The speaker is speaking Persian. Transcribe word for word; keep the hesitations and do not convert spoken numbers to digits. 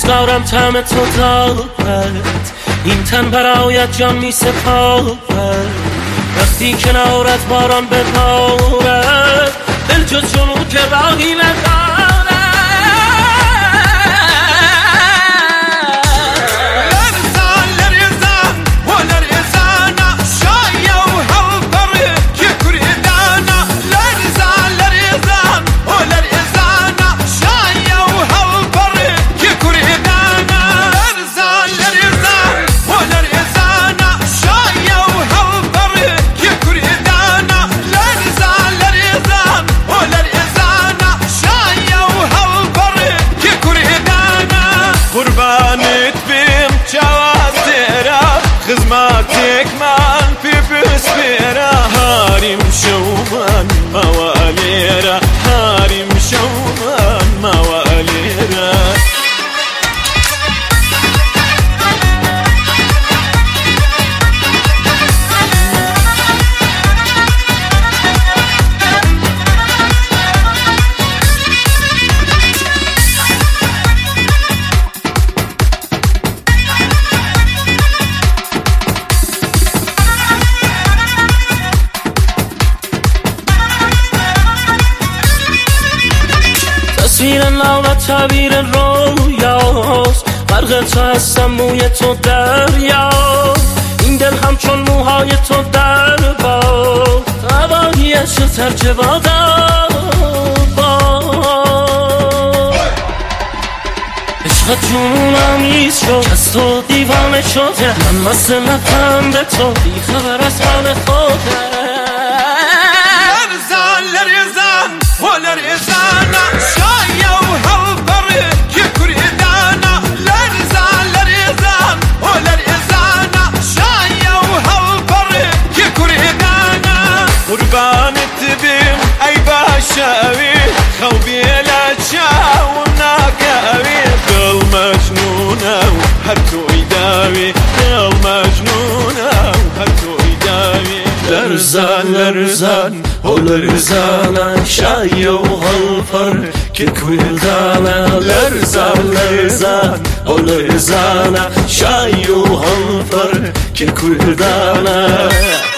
دارم طعم تو دارد، این تن برایت جان می سپارد. وقتی کنارت باران ببارد، دل جز جنون که راهی ندارد. خزماتك من في بسبيرة هارم شومان مواليرة، هارم شومان مواليرة. تصویر نو و تعبیر رویاست، غرق تو هستم موی تو دریا. این دل همچون موهای تو در باد، هوایش ترجه بادم باد. عشق جنونم ایست شد، از تو دیوانه شده، من مست لبم به تو بی خبر از حال خوده. لرزان لرزان و لرزانا شاية وهالبر ككريدانا، لرزان لرزان و لرزانا شاية وهالبر ككريدانا. قربان التبين اي باشاوي خوبي لا تشاونا كاوي، قل مجنونة وهرتو يداوي، قل مجنونة وهرتو يداوي. لرزان لرزان و لرزانا شاية وهالفر ككويدانا. لرزان لرزان و لرزانا شاية وهالفر ككويدانا.